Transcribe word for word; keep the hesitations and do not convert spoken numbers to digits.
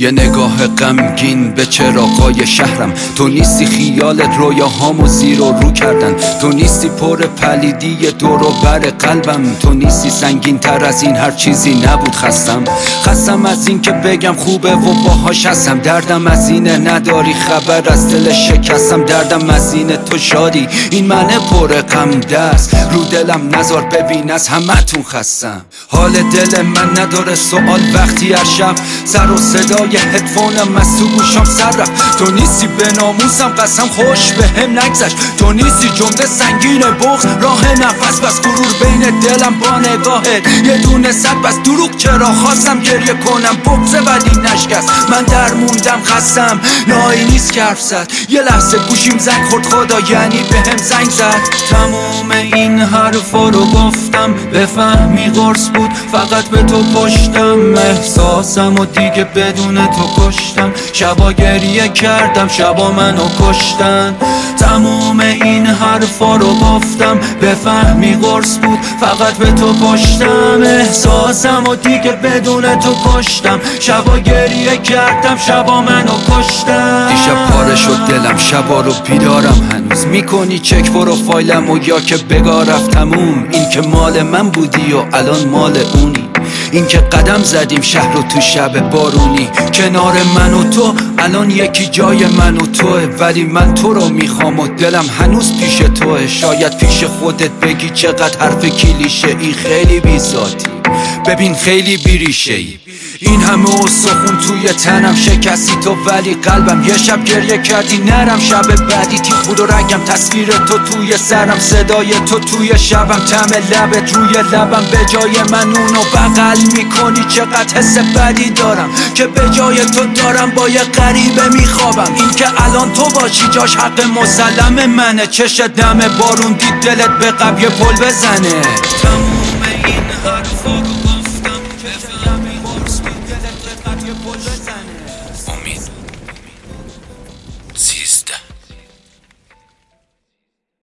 یه نگاه غمگین به چراغای شهرم. تو نیستی خیالت رویاهامو زیر و رو کردن. تو نیستی پر پلیدی دور و بر قلبم. تو نیستی سنگین تر از این هر چیزی نبود. خستم خستم از این که بگم خوبه و باهاش هستم. دردم از اینه نداری خبر از دل شکستم. دردم از اینه تو شادی این منه پر غم دست. رو دلم نزار ببین از همه تون خستم. حال دل من نداره سوال وقتی هر شب سر و صدای هدفونم از تو گوشم سر رفت. تو نیستی به ناموسم قسم خوش به هم نگذشت. تو نیستی جمله سنگین بغض راه نفس بس. غرور بین دلم با نگاهت یه دونه صد بس. دروغ چرا خواستم گریه کنم بغضه ولی نشکست. من در موندم خستم نایی نیست که حرف زد. یه لحظه گوشیم زنگ خورد خدا یعنی به هم زنگ زد. تموم این حرفا رو گفتم بفهمی قرص بود فقط به تو پشتم. احساسم و دیگه بدون تو کشتم. شبا گریه کردم شبا منو کشتن. تموم این حرفا رو گفتم بفهمی قرص بود فقط به تو پشتم. احساسم و دیگه بدون تو کشتم. شبا گریه کردم شبا منو کشتن. دیشب پاره شد دلم شبا رو بیدارم هنوز. میکنی چک پروفایلم و یا که بگاه رفتموم. این که مال من بودی و الان مال اونی. این که قدم زدیم شهر رو تو شب بارونی. کنار من و تو الان یکی جای من و توه. ولی من تو رو میخوام و دلم هنوز پیش توه. شاید پیش خودت بگی چقدر حرف کلیشه ای خیلی بی ذاتی. ببین خیلی بیریشه ای. این همه استخون توی تنم شکستی تو ولی قلبم. یه شب گریه کردی نرم شب بعدی تیغ بود و رنگم. تصویر تو توی سرم صدای تو توی شبم. طعم لبت روی لبم به جای من اونو بغل میکنی. چقدر حس بدی دارم که به جای تو دارم با یه غریبه میخوابم. این که الان تو باشی جاش حق مسلم منه. چشت دم بارون دید دلت به قبیه پل بزنه.